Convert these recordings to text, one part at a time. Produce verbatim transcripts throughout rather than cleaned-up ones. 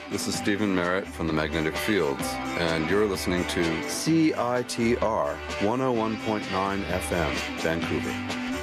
This is Stephen Merritt from the Magnetic Fields, and you're listening to C I T R one oh one point nine F M, Vancouver.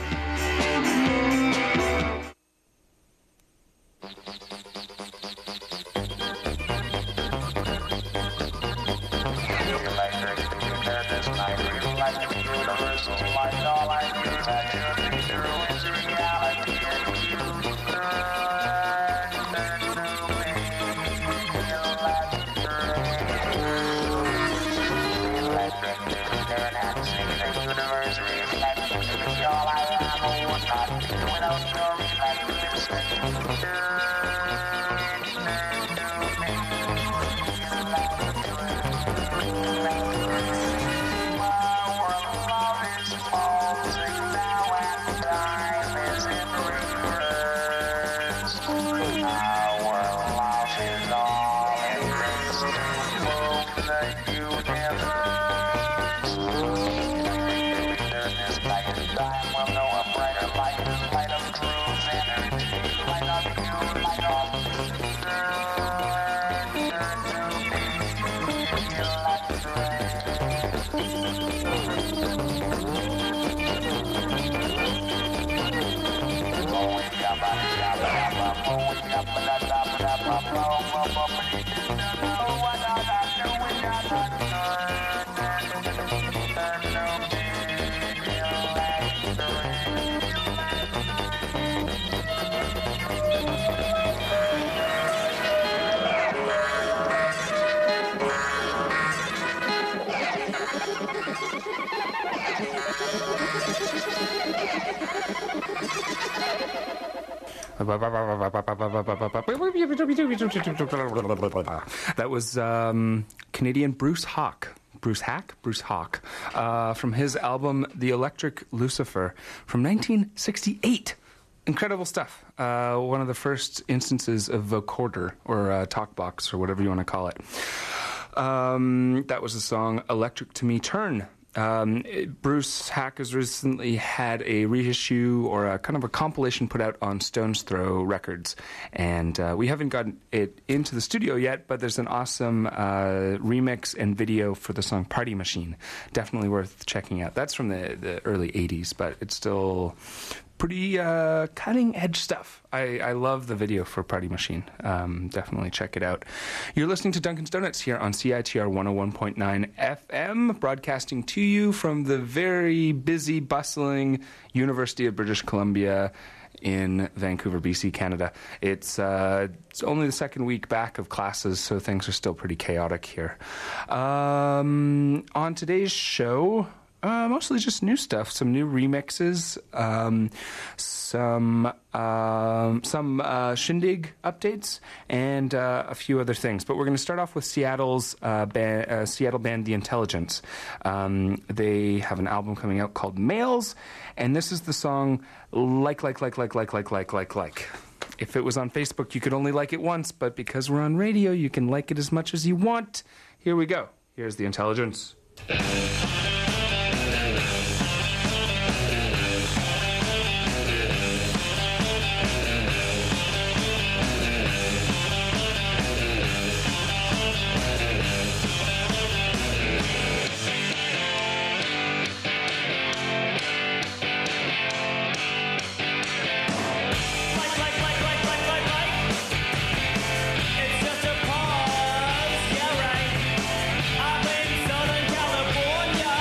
That was um, Canadian Bruce Hawk. Bruce Hack? Bruce Hawk. Uh, from his album The Electric Lucifer from nineteen sixty-eight. Incredible stuff. Uh, one of the first instances of vocoder or uh, talkbox or whatever you want to call it. Um, that was the song Electric to Me Turn. Um, it, Bruce Hack has recently had a reissue or a kind of a compilation put out on Stone's Throw Records, and uh, we haven't gotten it into the studio yet, but there's an awesome uh, remix and video for the song Party Machine. Definitely worth checking out. That's from the, the early eighties, but it's still pretty uh, cutting-edge stuff. I, I love the video for Party Machine. Um, definitely check it out. You're listening to Duncan's Donuts here on C I T R one oh one point nine F M, broadcasting to you from the very busy, bustling University of British Columbia in Vancouver, B C, Canada. It's, uh, it's only the second week back of classes, so things are still pretty chaotic here. Um, on today's show... Uh, mostly just new stuff, some new remixes, um, some um, some uh, Shindig updates, and uh, a few other things. But we're going to start off with Seattle's uh, band, uh, Seattle band The Intelligence. Um, they have an album coming out called Males, and this is the song Like, Like, Like, Like, Like, Like, Like, Like, Like. If it was on Facebook, you could only like it once, but because we're on radio, you can like it as much as you want. Here we go. Here's The Intelligence. Southern California.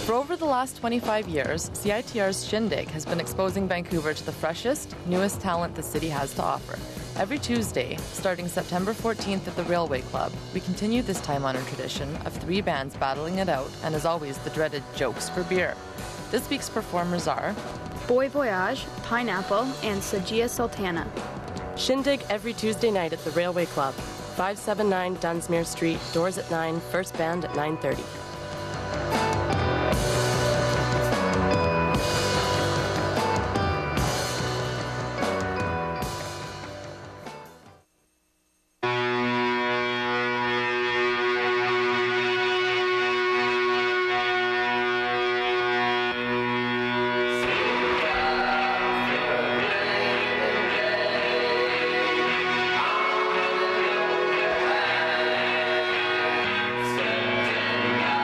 For over the last twenty-five years, C I T R's Shindig has been exposing Vancouver to the freshest, newest talent the city has to offer. Every Tuesday, starting September fourteenth at the Railway Club, we continue this time-honored tradition of three bands battling it out, and as always, the dreaded jokes for beer. This week's performers are Boy Voyage, Pineapple, and Sajia Sultana. Shindig every Tuesday night at the Railway Club, five seventy-nine Dunsmuir Street, doors at nine, first band at nine thirty. Yeah.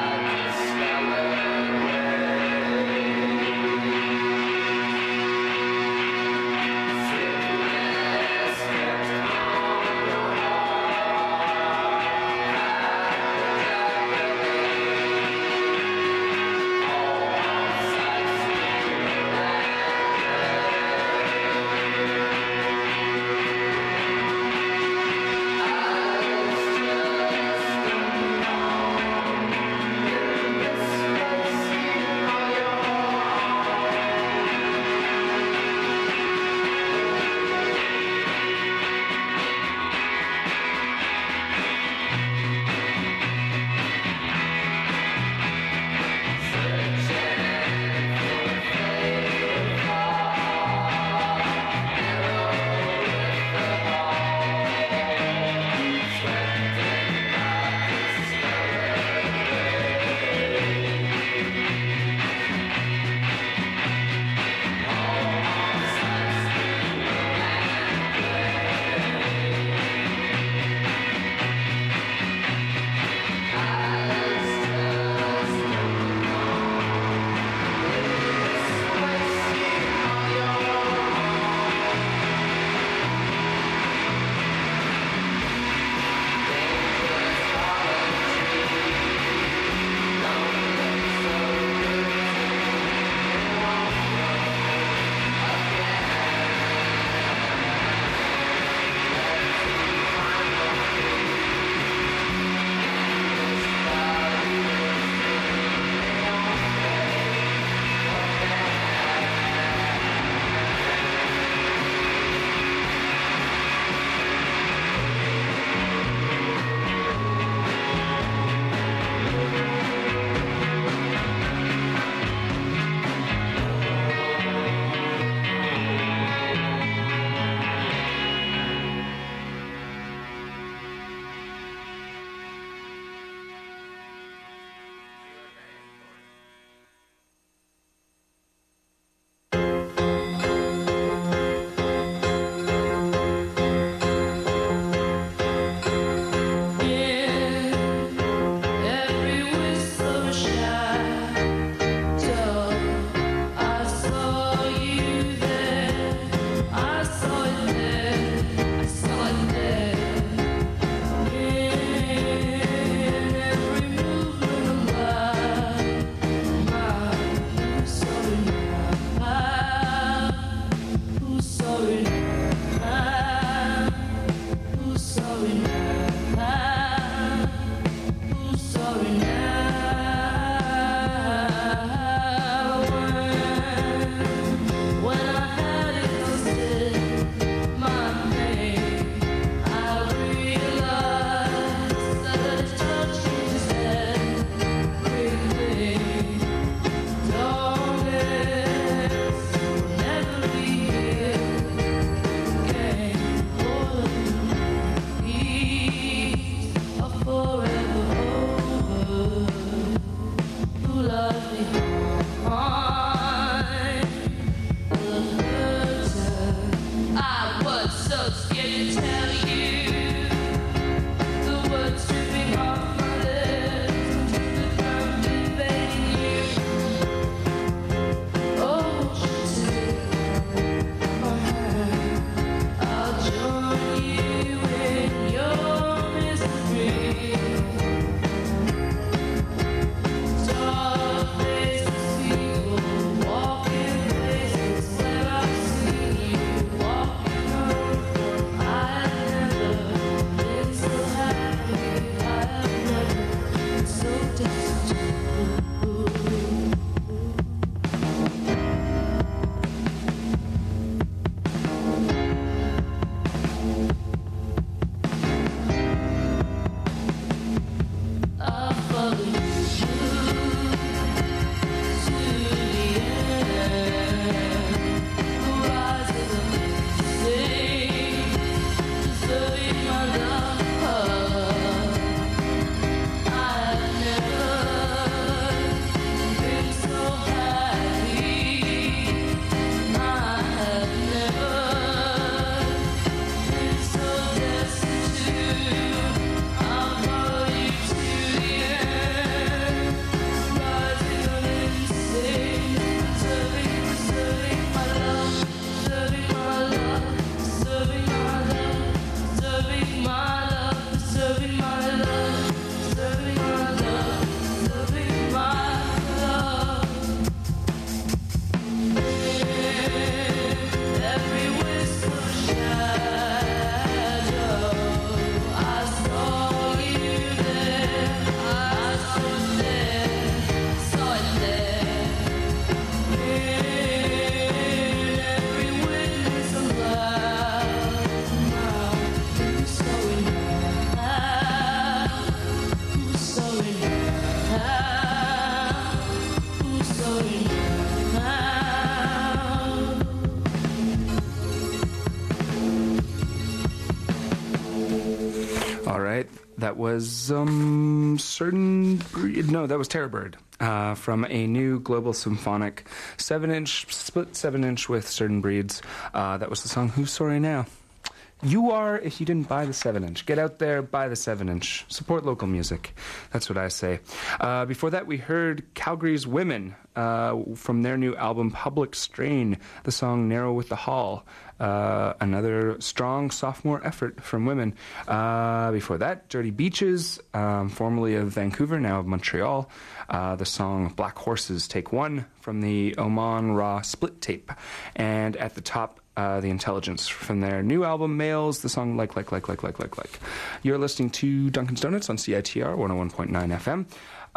that was um, certain. No, that was Terror Bird uh, from a new Global Symphonic seven-inch split seven-inch with Certain Breeds. Uh, that was the song "Who's Sorry Now." You are if you didn't buy the seven-inch. Get out there, buy the seven-inch. Support local music. That's what I say. Uh, before that, we heard Calgary's Women uh, from their new album Public Strain, the song Narrow with the Hall. Uh, another strong sophomore effort from Women. Uh, before that, Dirty Beaches, um, formerly of Vancouver, now of Montreal. Uh, the song Black Horses, Take One, from the Oman Raw split tape. And at the top, Uh, the Intelligence from their new album Males, the song Like, Like, Like, Like, Like, Like, Like. You're listening to Duncan's Donuts on C I T R one oh one point nine F M.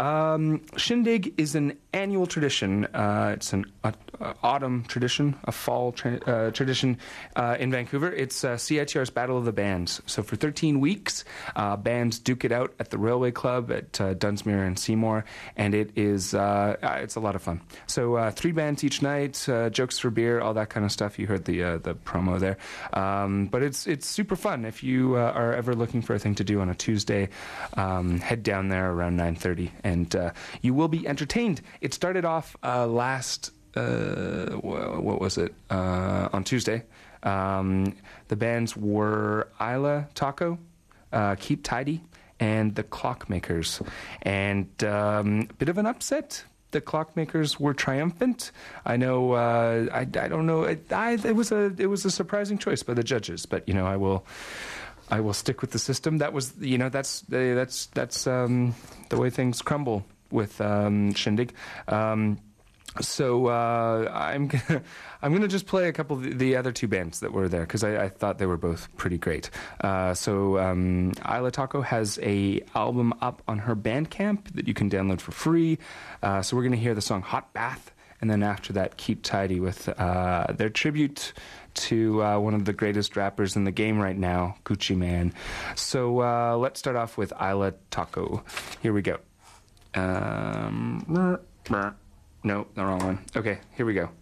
Um, Shindig is an annual tradition. Uh, it's an uh, uh, autumn tradition, a fall tra- uh, tradition uh, in Vancouver. It's uh, C I T R's Battle of the Bands. So for thirteen weeks, uh, bands duke it out at the Railway Club at uh, Dunsmuir and Seymour, and it is uh, it's a lot of fun. So uh, three bands each night, uh, jokes for beer, all that kind of stuff. You heard the uh, the promo there, um, but it's it's super fun. If you uh, are ever looking for a thing to do on a Tuesday, um, head down there around nine thirty. And uh, you will be entertained. It started off uh, last, uh, what was it, uh, on Tuesday. Um, the bands were Isla Taco, uh, Keep Tidy, and the Clockmakers. And um, a bit of an upset. The Clockmakers were triumphant. I know. Uh, I, I don't know. It, I, it was a it was a surprising choice by the judges, but you know, I will. I will stick with the system. That was, you know, that's uh, that's that's um, the way things crumble with um, Shindig. Um, so uh, I'm gonna, I'm gonna just play a couple of the, the other two bands that were there because I, I thought they were both pretty great. Uh, so um, Isla Taco has a album up on her Bandcamp that you can download for free. Uh, so we're gonna hear the song Hot Bath, and then after that, Keep Tidy with uh, their tribute to uh, one of the greatest rappers in the game right now, Gucci Mane. So uh, let's start off with Isla Taco. Here we go. Um, no, the wrong one. Okay, here we go.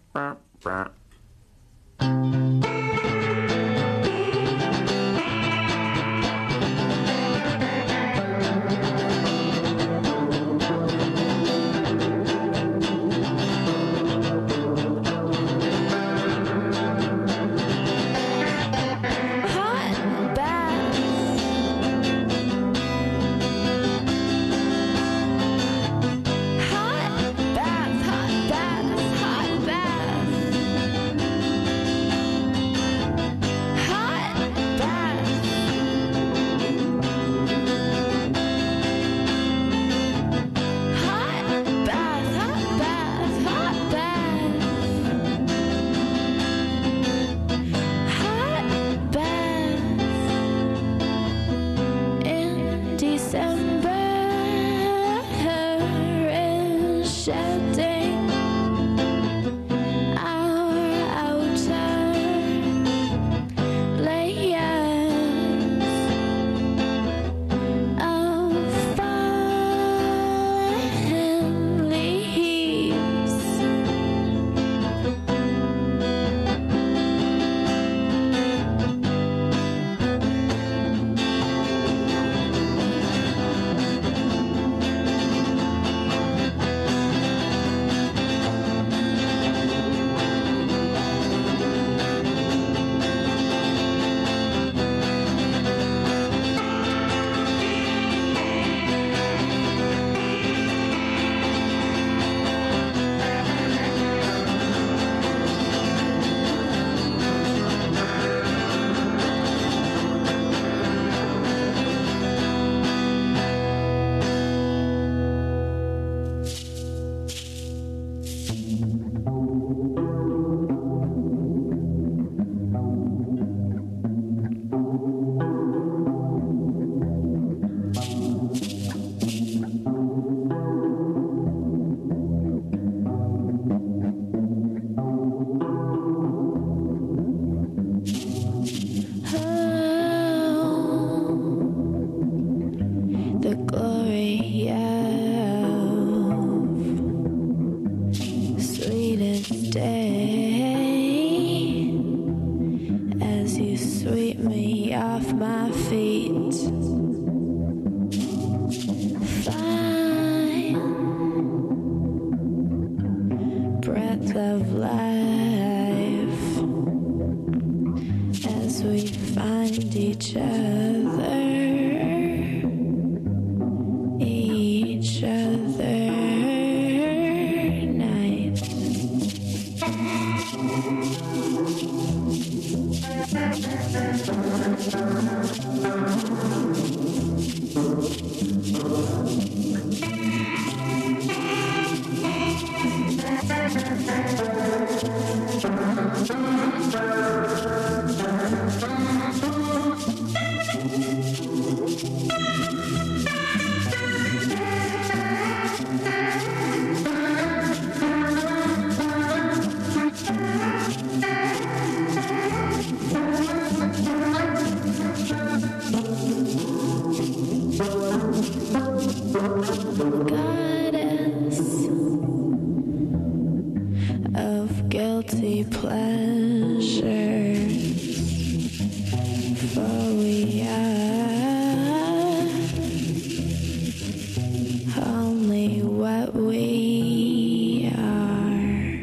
As you sweep me off my feet. breath of life as we find each other, each other night. Goddess of guilty pleasures, for we are only what we are.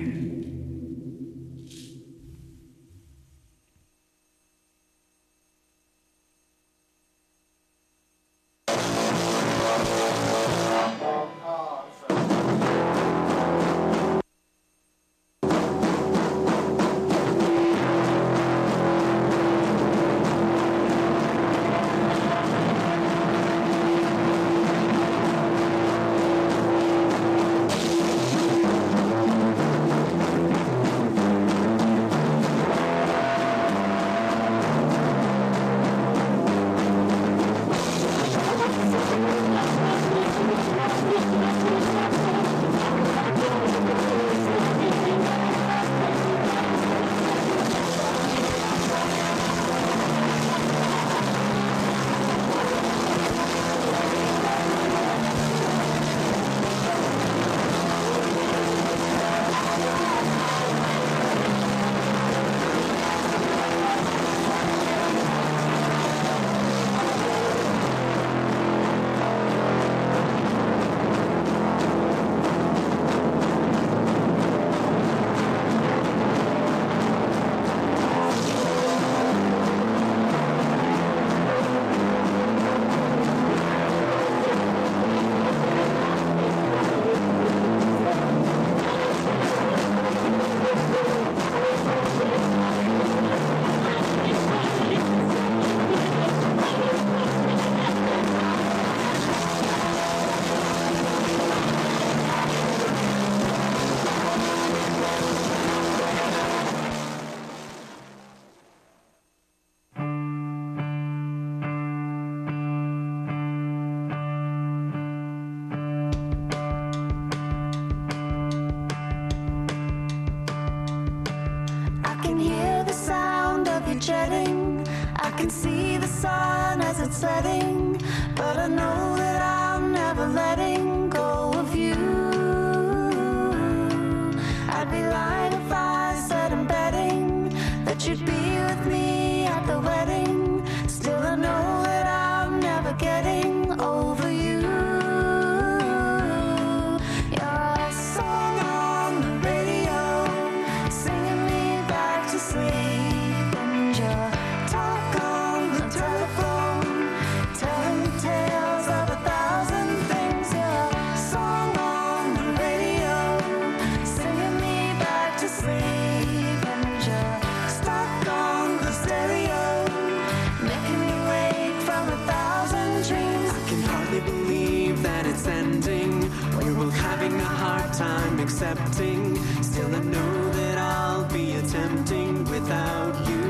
Jetting. I can see the sun as it's setting, but I know that I'm never letting go of you. I'd be lying if I said I'm betting that you'd be with me at the wedding. Still I know that I'm never getting over you. You're a song on the radio, singing me back to sleep. Time accepting, still I know that I'll be attempting without you.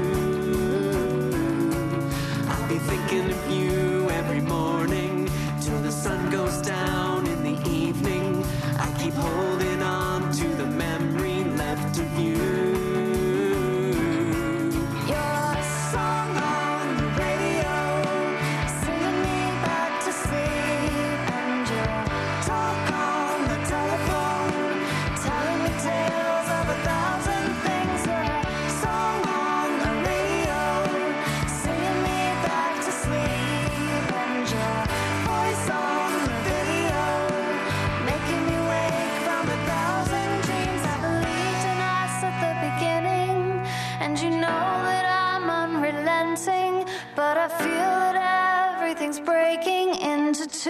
I'll be thinking of you every morning till the sun goes down in the evening. I keep holding on to the memory left of you. Tales of a thousand things, a song on too.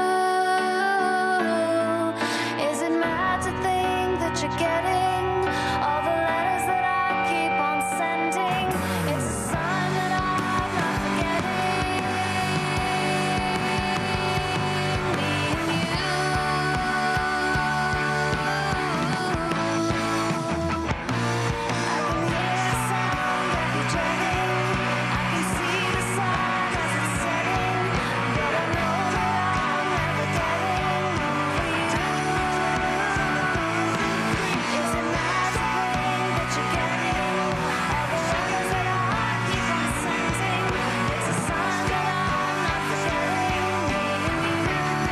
Is it mad to think that you're getting all the letters that I keep on sending? It's a sign that I'm not forgetting me and you. I can hear the sound of you dreading. I can see the sun as it's setting, but I know that I'm never getting over you. Is it mad to think that you're getting all the letters that I keep on sending? It's a sign that I'm not forgetting me and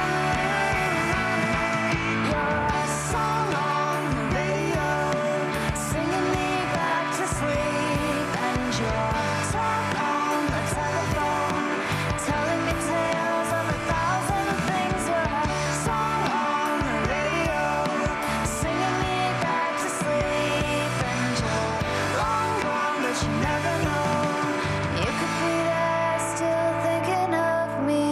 you. You're a song on the radio, singing me back to sleep, and your talk on the telephone, telling me tales of a thousand things. You're a song on the radio, singing me back to sleep, and you're long gone, but you never know. You could be there still thinking of me.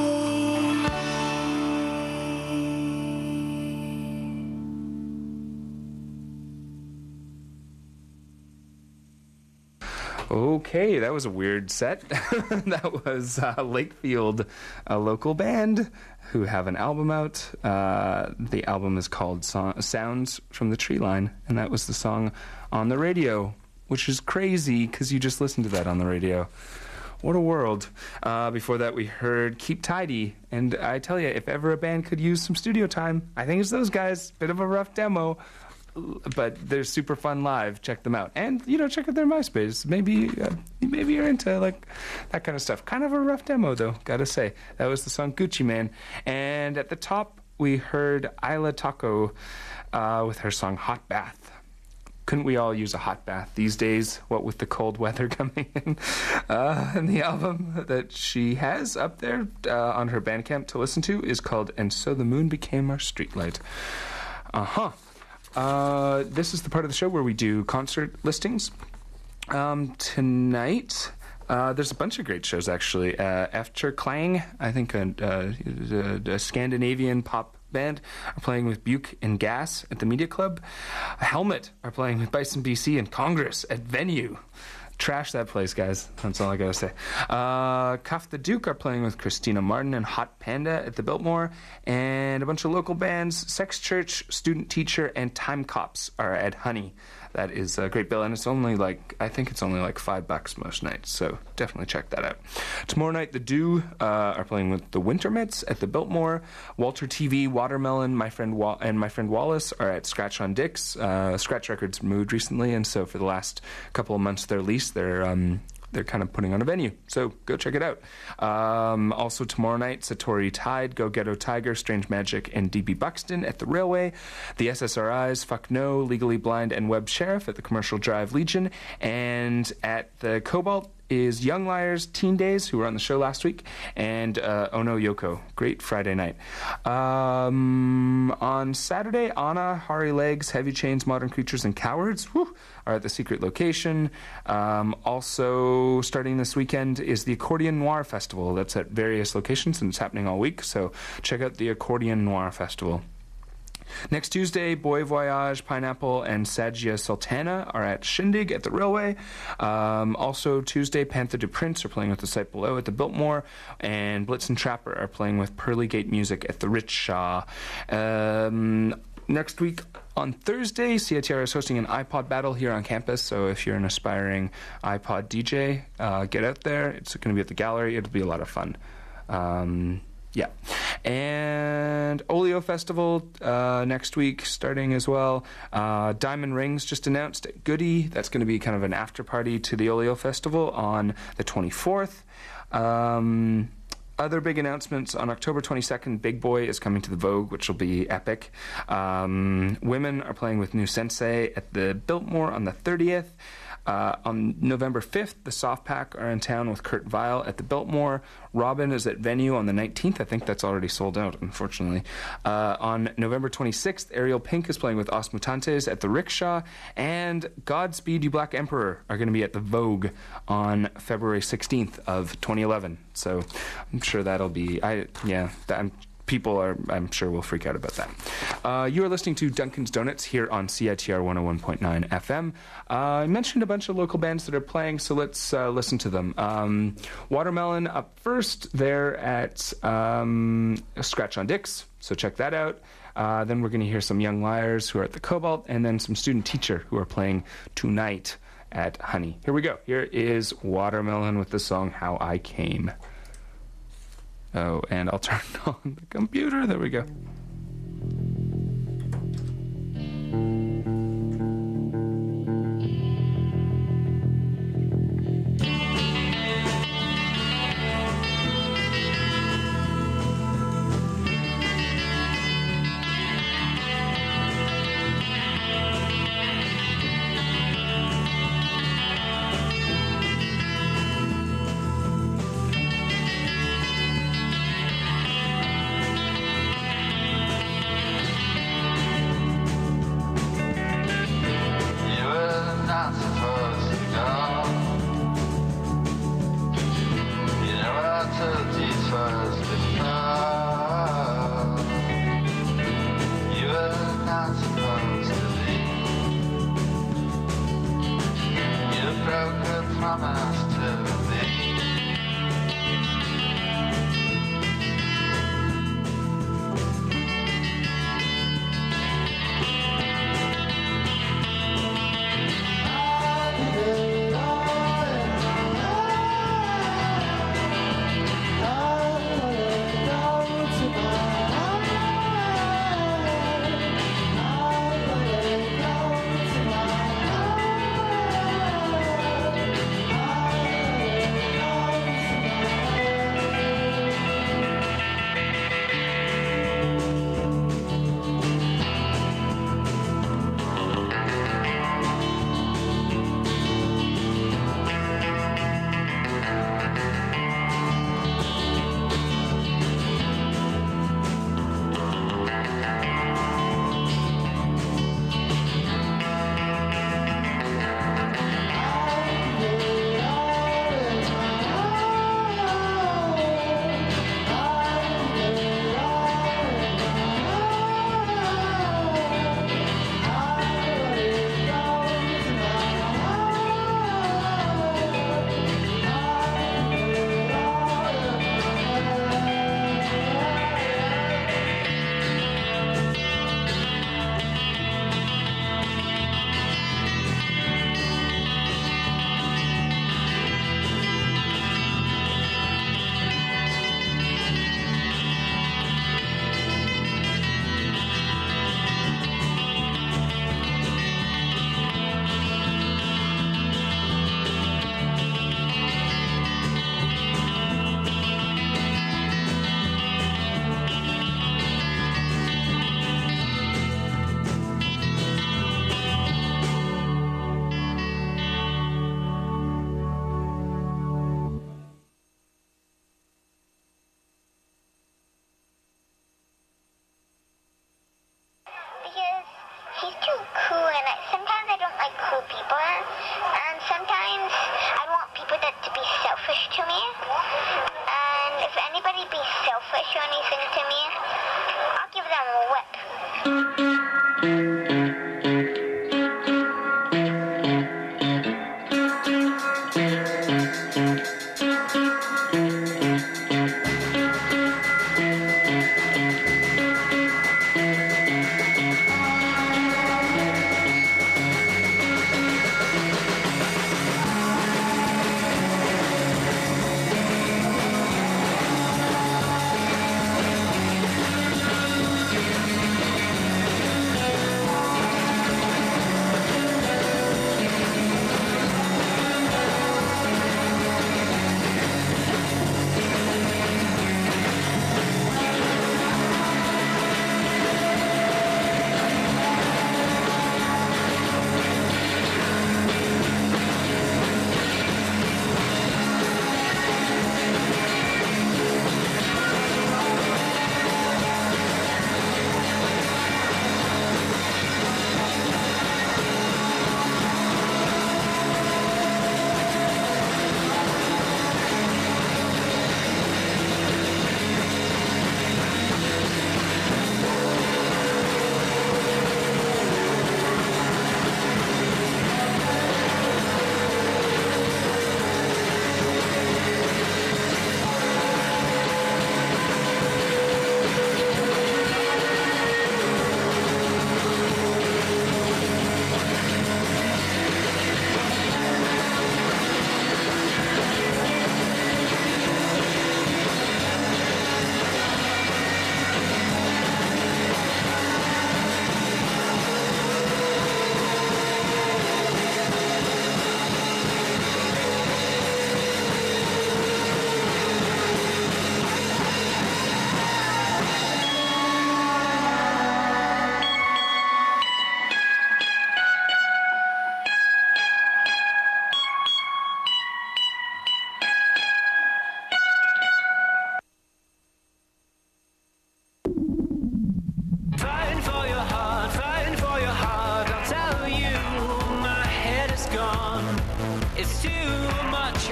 Okay, that was a weird set. That was uh, Lakefield, a local band who have an album out. Uh, the album is called so- Sounds from the Tree Line, and that was the song On the Radio, which is crazy because you just listened to that on the radio. What a world. Uh, before that, we heard Keep Tidy, and I tell you, if ever a band could use some studio time, I think it's those guys. Bit of a rough demo, but they're super fun live. Check them out, and you know, check out their MySpace. Maybe, uh, maybe you're into like that kind of stuff. Kind of a rough demo, though. Gotta say, that was the song Gucci Man. And at the top, we heard Isla Taco uh, with her song Hot Bath. Couldn't we all use a hot bath these days, what with the cold weather coming in? Uh, and the album that she has up there uh, on her Bandcamp to listen to is called And So the Moon Became Our Streetlight. Uh-huh. Uh, this is the part of the show where we do concert listings. Um, tonight... Uh, there's a bunch of great shows, actually. Uh, Efter Klang, I think a, a, a Scandinavian pop band, are playing with Buke and Gas at the Media Club. Helmet are playing with Bison B C and Congress at Venue. Trash that place, guys. That's all I gotta say. Uh, Cuff the Duke are playing with Christina Martin and Hot Panda at the Biltmore. And a bunch of local bands, Sex Church, Student Teacher, and Time Cops are at Honey. That is a great bill, and it's only like, I think it's only like five bucks most nights, so definitely check that out. Tomorrow night, The Dew uh, are playing with the Wintermits at the Biltmore. Walter T V, Watermelon, my friend Wa- and my friend Wallace are at Scratch on Dicks. Uh, Scratch Records moved recently, and so for the last couple of months of their lease, they're um, they're kind of putting on a venue, so go check it out. Um, also tomorrow night, Satori Tide, Go Ghetto Tiger, Strange Magic, and D B Buxton at the Railway. The S S R Is, Fuck No, Legally Blind, and Web Sheriff at the Commercial Drive Legion. And at the Cobalt is Young Liars, Teen Days, who were on the show last week, and uh, Ono Yoko. Great Friday night. Um, on Saturday, Anna, Hari Legs, Heavy Chains, Modern Creatures, and Cowards whew, are at the Secret Location. Um, also, starting this weekend is the Accordion Noir Festival. That's at various locations, and it's happening all week, so check out the Accordion Noir Festival. Next Tuesday, Boy Voyage, Pineapple, and Sagia Sultana are at Shindig at the Railway. Um, also Tuesday, Panther du Prince are playing with the Site Below at the Biltmore, and Blitz and Trapper are playing with Pearly Gate Music at the Rickshaw. Um, next week on Thursday, C I T R is hosting an iPod battle here on campus, so if you're an aspiring iPod D J, uh, get out there. It's going to be at the gallery. It'll be a lot of fun. Um... Yeah. And Oleo Festival uh, next week starting as well. Uh, Diamond Rings just announced at Goody. That's going to be kind of an after party to the Oleo Festival on the twenty-fourth. Um, other big announcements on October twenty-second, Big Boy is coming to the Vogue, which will be epic. Um, Women are playing with New Sensei at the Biltmore on the thirtieth. Uh, on November fifth, the Soft Pack are in town with Kurt Vile at the Biltmore. Robin is at Venue on the nineteenth. I think that's already sold out, unfortunately. Uh, on November twenty-sixth, Ariel Pink is playing with Os Mutantes at the Rickshaw. And Godspeed You Black Emperor are going to be at the Vogue on February sixteenth of twenty eleven. So I'm sure that'll be... I yeah, that, I'm, people are, I'm sure, will freak out about that. Uh, you are listening to Dunkin's Donuts here on C I T R one oh one point nine F M. Uh, I mentioned a bunch of local bands that are playing, so let's uh, listen to them. Um, Watermelon up first. They're at um, Scratch on Dicks, so check that out. Uh, then we're going to hear some Young Liars who are at the Cobalt, and then some Student Teacher who are playing tonight at Honey. Here we go. Here is Watermelon with the song How I Came. Oh, and I'll turn on the computer. There we go. Thank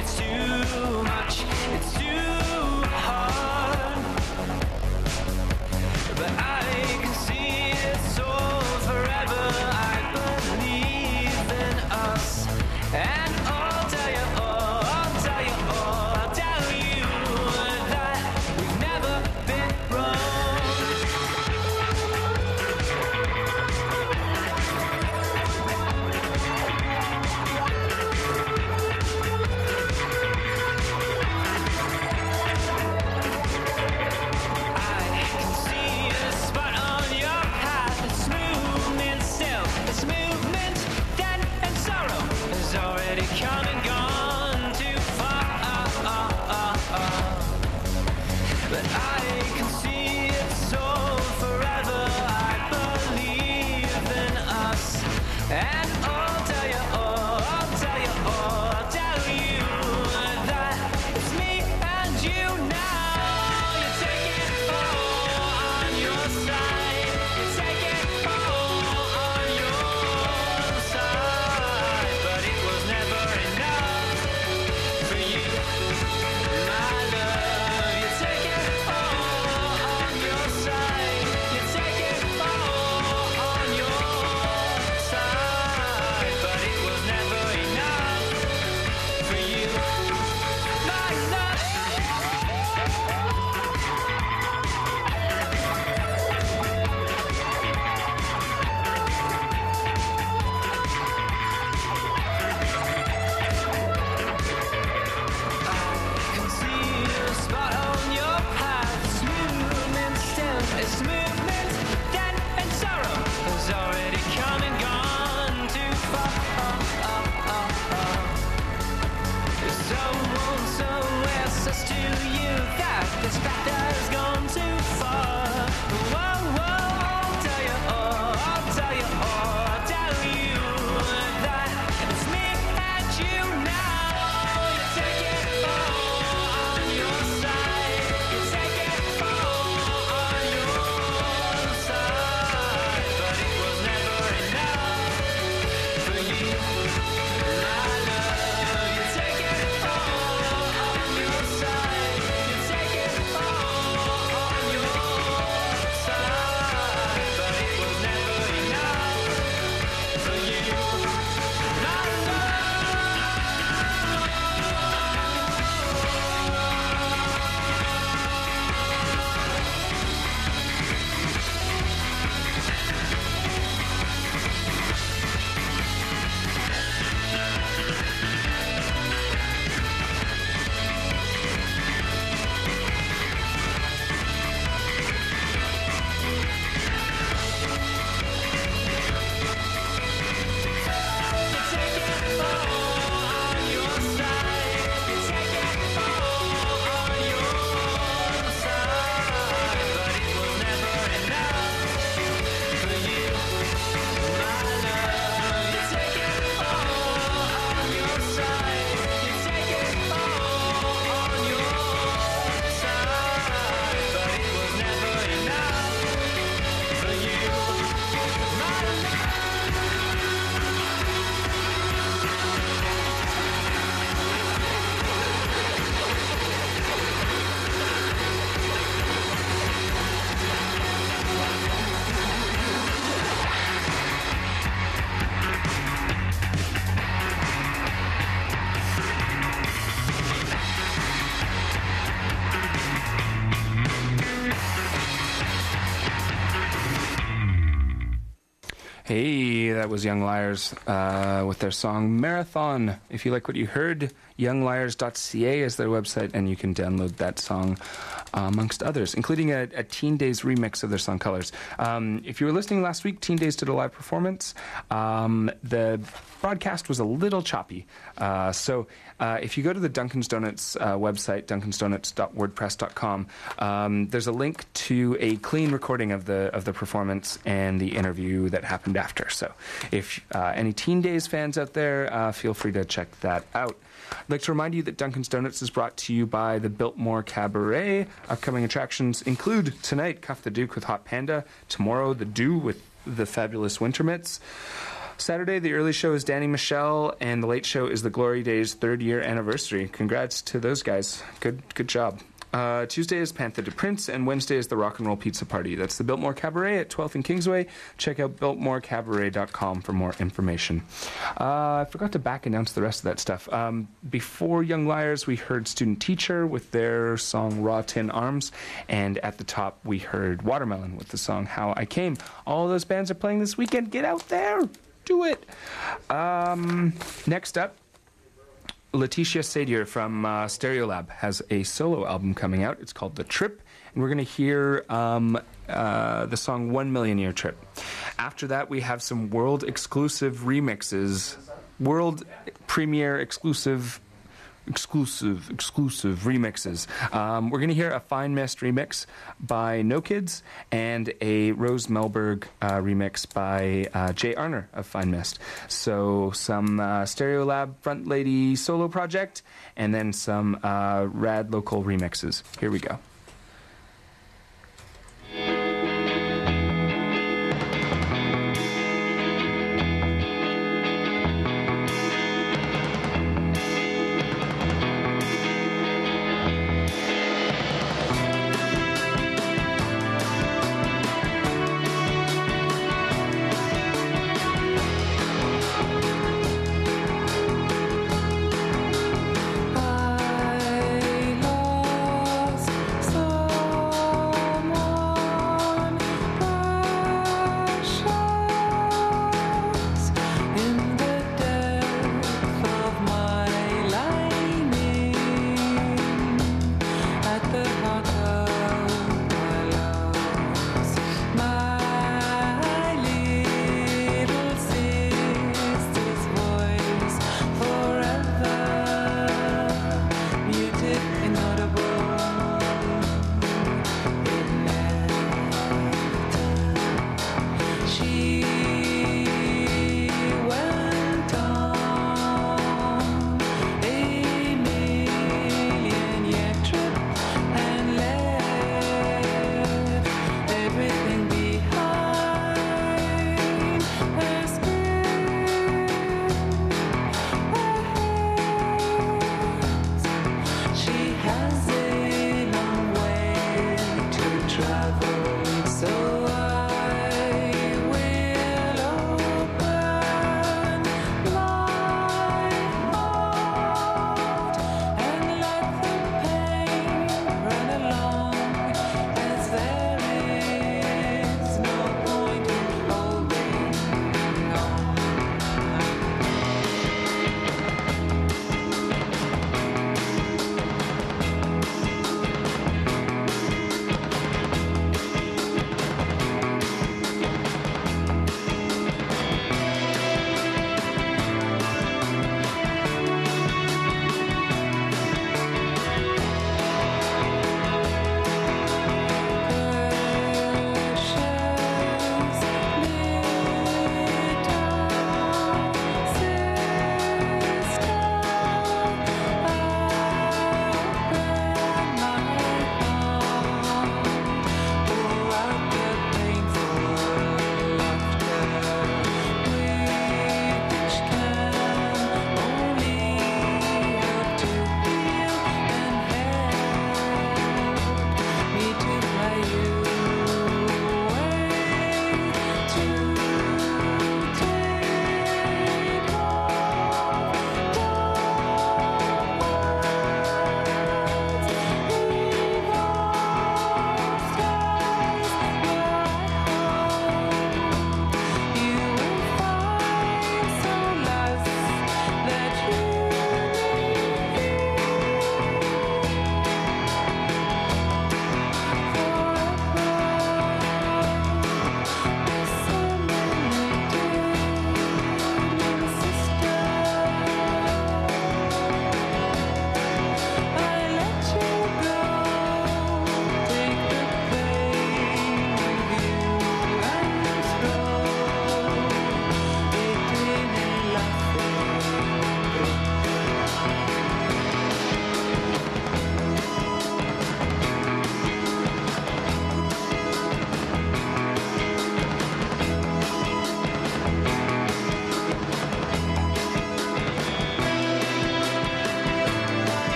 It's too much, it's too hard. But I can see it's all forever. I believe in us. And I'll tell you all, I'll tell you all, I'll tell you that we've never been wrong. I can see a spot on your path. It's movement still. It's movement, then and sorrow has already come and gone too far. But I can see it's all forever. I believe in us. And I'll tell you all, I'll tell you all, I'll tell you that it's me and you now. You take it all on your side. You take it all on your side. But it was never enough for you, my love. You take it all on your side. You take it all on your side. But it was never enough for you, my love. I can see a spot on your path. It's movement still. It's movement, then and sorrow has already come and gone too far. If someone somewhere says to you that this path has gone too far, whoa, whoa, I'll tell you all, I'll tell you all, I'll tell you that it's me and you now. You take it all on your side. You take it all on your side. But it was never enough for you, my love. You take it all on your side. You take it all on your side. But it was never enough for you, my love. Hey, that was Young Liars uh, with their song Marathon. If you like what you heard, young liars dot c a is their website, and you can download that song uh, amongst others, including a, a Teen Days remix of their song Colors. Um, if you were listening last week, Teen Days did a live performance. Um, the broadcast was a little choppy. Uh, so uh, if you go to the Dunkin's Donuts uh, website, dunkins donuts dot wordpress dot com, um, there's a link to a clean recording of the of the performance and the interview that happened after. So if uh, any Teen Days fans out there, uh, feel free to check that out. I'd like to remind you that Dunkin's Donuts is brought to you by the Biltmore Cabaret. Upcoming attractions include tonight, Cuff the Duke with Hot Panda, tomorrow, The Dew with the Fabulous Winter Mitts, Saturday, the early show is Danny Michelle, and the late show is the Glory Days' third year anniversary. Congrats to those guys. Good, good job. Uh, Tuesday is Panther de Prince, and Wednesday is the Rock and Roll Pizza Party. That's the Biltmore Cabaret at twelfth and Kingsway. Check out biltmore cabaret dot com for more information. Uh, I forgot to back announce the rest of that stuff. Um, before Young Liars, we heard Student Teacher with their song Raw Tin Arms, and at the top we heard Watermelon with the song How I Came. All those bands are playing this weekend. Get out there! Do it! Um, next up, Letitia Sadier from uh, Stereolab has a solo album coming out. It's called The Trip, and we're going to hear um, uh, the song One Million Year Trip. After that, we have some world-exclusive remixes, world premiere exclusive, exclusive, exclusive remixes. Um, we're going to hear a Fine Mist remix by No Kids and a Rose Melberg uh, remix by uh, Jay Arner of Fine Mist. So some uh, Stereolab Front Lady solo project, and then some uh, rad local remixes. Here we go. I lost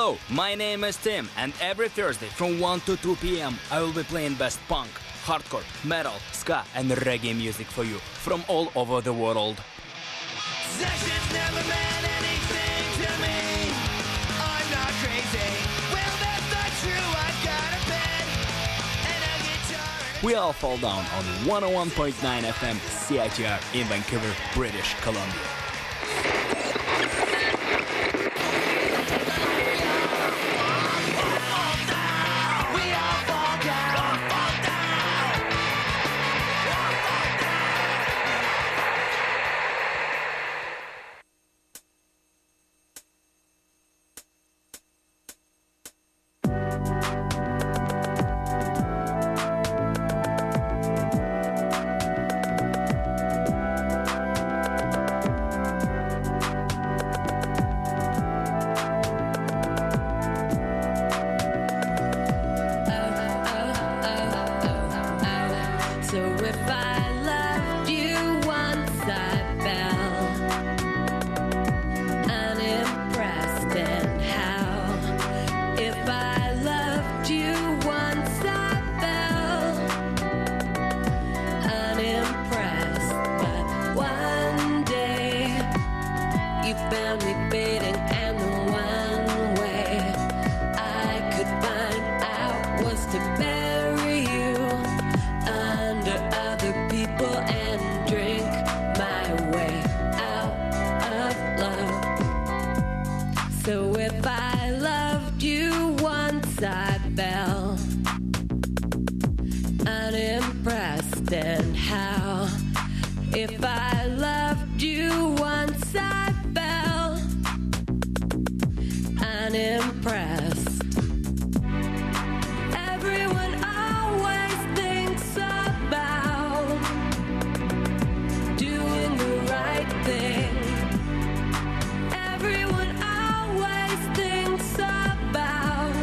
Hello, my name is Tim, and every Thursday from one to two p.m. I will be playing best punk, hardcore, metal, ska, and reggae music for you from all over the world. Sessions never meant anything to me. I'm not crazy. Well, that's not true. I've got a bed and a guitar. And a We all fall down on one oh one point nine F M C I T R in Vancouver, British Columbia. we all fall down. Fall down. So if I loved you once, I fell unimpressed. And how? If I loved you once, I fell unimpressed. But one day you found me fading, and the one way I could find out was to bury you under other people and drink my way out of love. So if I loved you once, I fell unimpressed. And how? If I loved you once, I fell unimpressed. Everyone always thinks about doing the right thing. Everyone always thinks about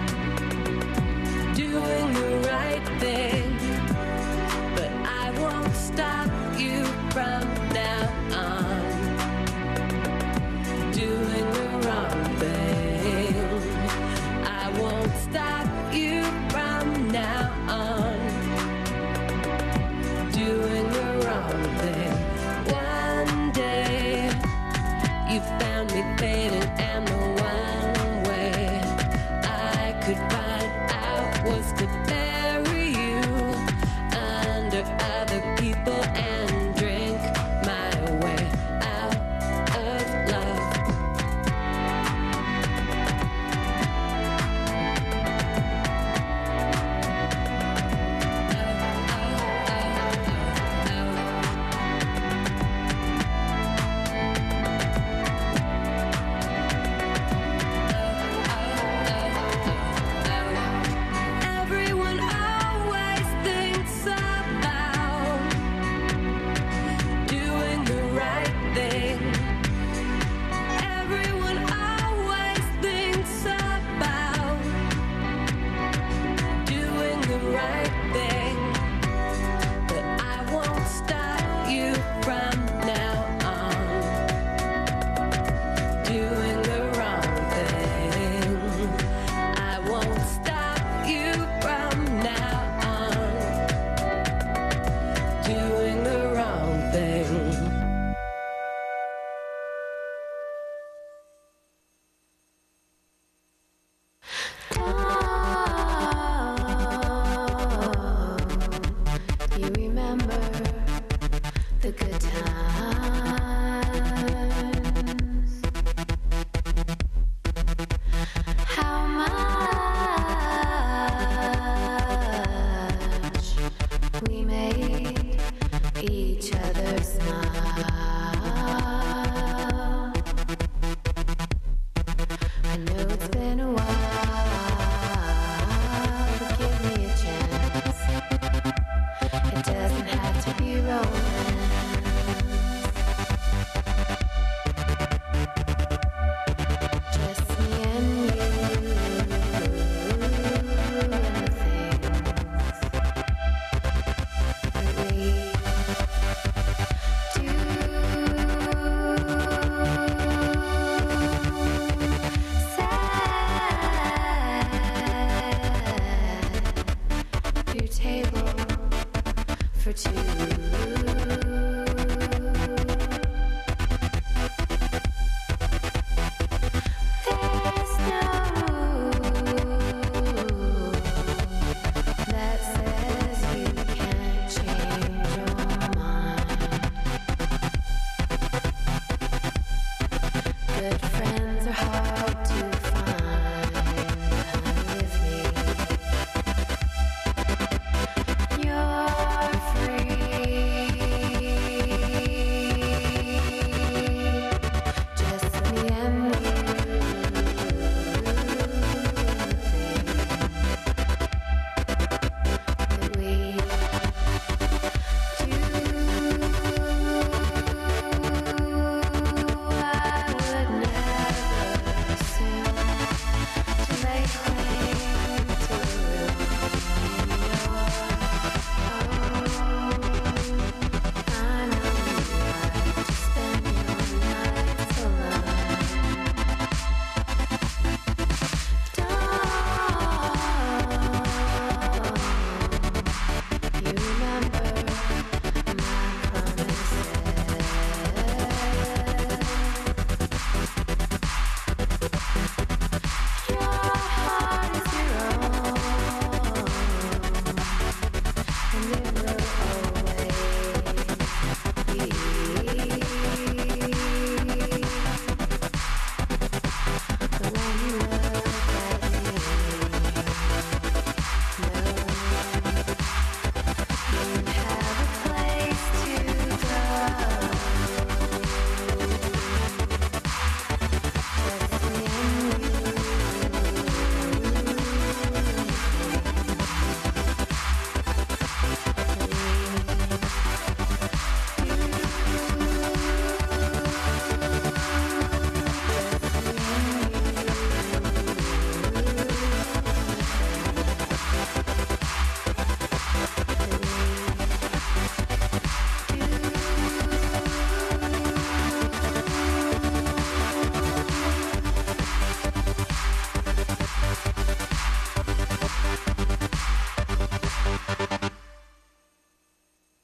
doing the right thing. But I won't stop you from now on doing the wrong thing. I won't stop you from now on doing the wrong thing. One day you found me fading, and the one way I could find out was to bury you under other people and drink my way out of love.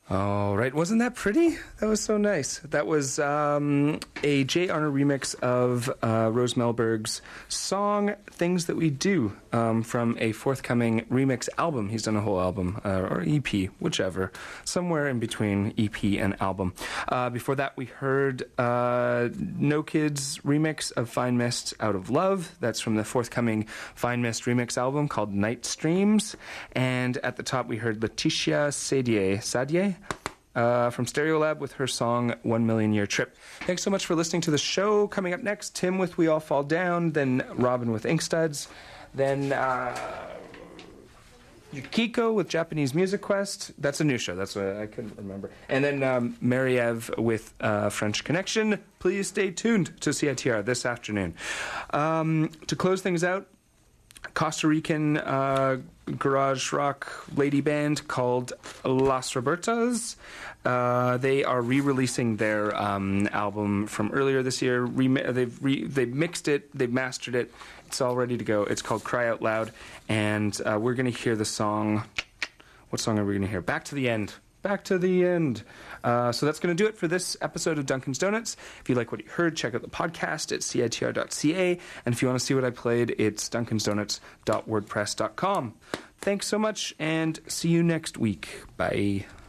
All right. Wasn't that pretty? That was so nice. That was um, a Jay Arner remix of uh, Rose Melberg's song Things That We Do um, from a forthcoming remix album. He's done a whole album, uh, or E P, whichever, somewhere in between E P and album. Uh, before that, we heard uh, No Kids' remix of Fine Mist Out of Love. That's from the forthcoming Fine Mist remix album called Night Streams. And at the top, we heard Laetitia Sadier. Sadier? Uh, from Stereolab with her song One Million Year Trip. Thanks so much for listening to the show. Coming up next, Tim with We All Fall Down, then Robin with Inkstuds, then uh, Yukiko with Japanese Music Quest. That's a new show. That's what I couldn't remember. And then um, Mariev with uh, French Connection. Please stay tuned to C I T R this afternoon. Um, to close things out, Costa Rican uh, garage rock lady band called Las Robertas. Uh, they are re-releasing their um, album from earlier this year. Remi- they've re- they've mixed it, they've mastered it. It's all ready to go. It's called Cry Out Loud, and uh, we're going to hear the song. What song are we going to hear? Back to the End. Back to the End. Uh, so that's going to do it for this episode of Duncan's Donuts. If you like what you heard, check out the podcast at C I T R dot C A. And if you want to see what I played, it's duncans donuts dot wordpress dot com. Thanks so much, and see you next week. Bye.